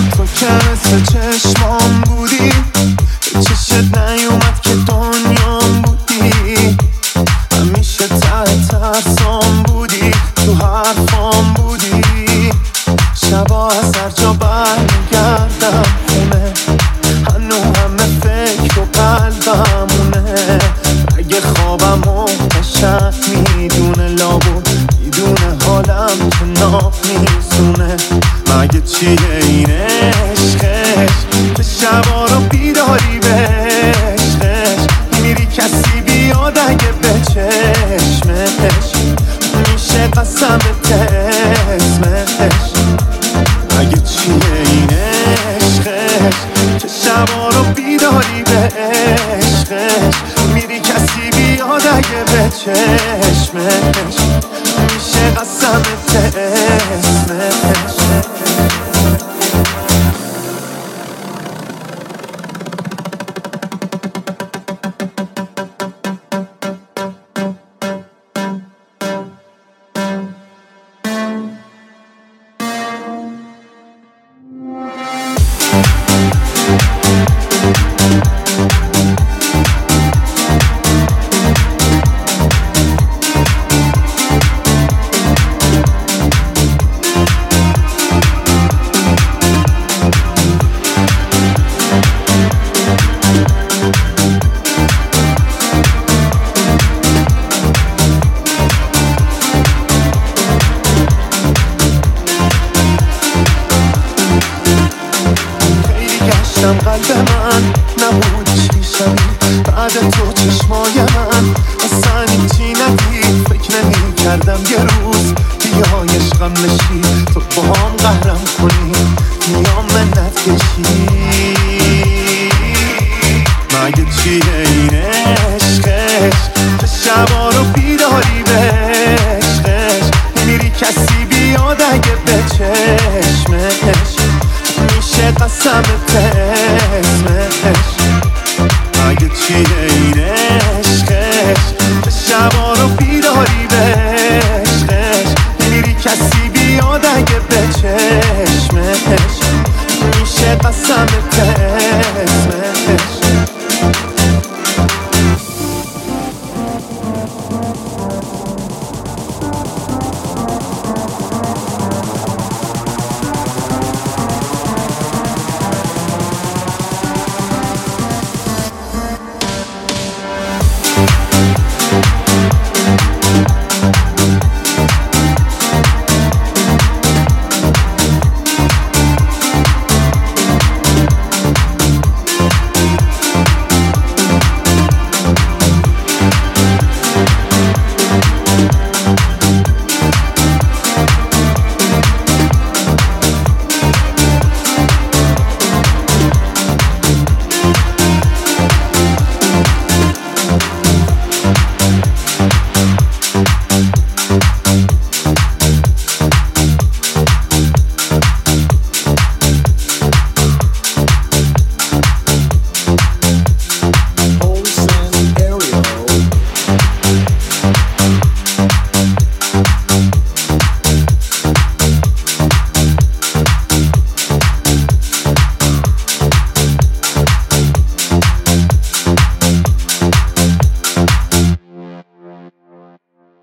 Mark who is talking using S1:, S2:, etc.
S1: تو که مثل چشمام بودی، به چشت نیومد که دنیام بودی. همیشه ته ترسام بودی، تو حرفام بودی. شبا از هر جا برمیگردم خونه، هنو همه فکر و قلبمونه. اگه خوابم و قشنگ میدونه، لابد میدونه حالم که ناب میزونه. مگه چیه این عشقش که شبا رو بیداری به عشقش؟ میری کسی بیاد اگه به چشمش میشه قسمت اسمش. مگه چیه این عشقش که شبا رو بیداری به عشقش؟ میری کسی بیاد اگه به چشمش میشه قسمت اسمش. قلب من نبود چیشم، بعد تو چشمای من اصلا هیچی ندید. فکر نمی کردم یه روز بیای عشقم نشی، تو با هم قهرم کنی میام منت کشی. مگه چیه این عشقش که شبا رو بیداری به عشقش؟ میری کسی بیاد اگه به چشمش میشه قسمت اسمش. مگه چیه این عشقش که شبا رو بیداری به عشقش؟ میری کسی بیاد اگه به چشمش میشه قسمت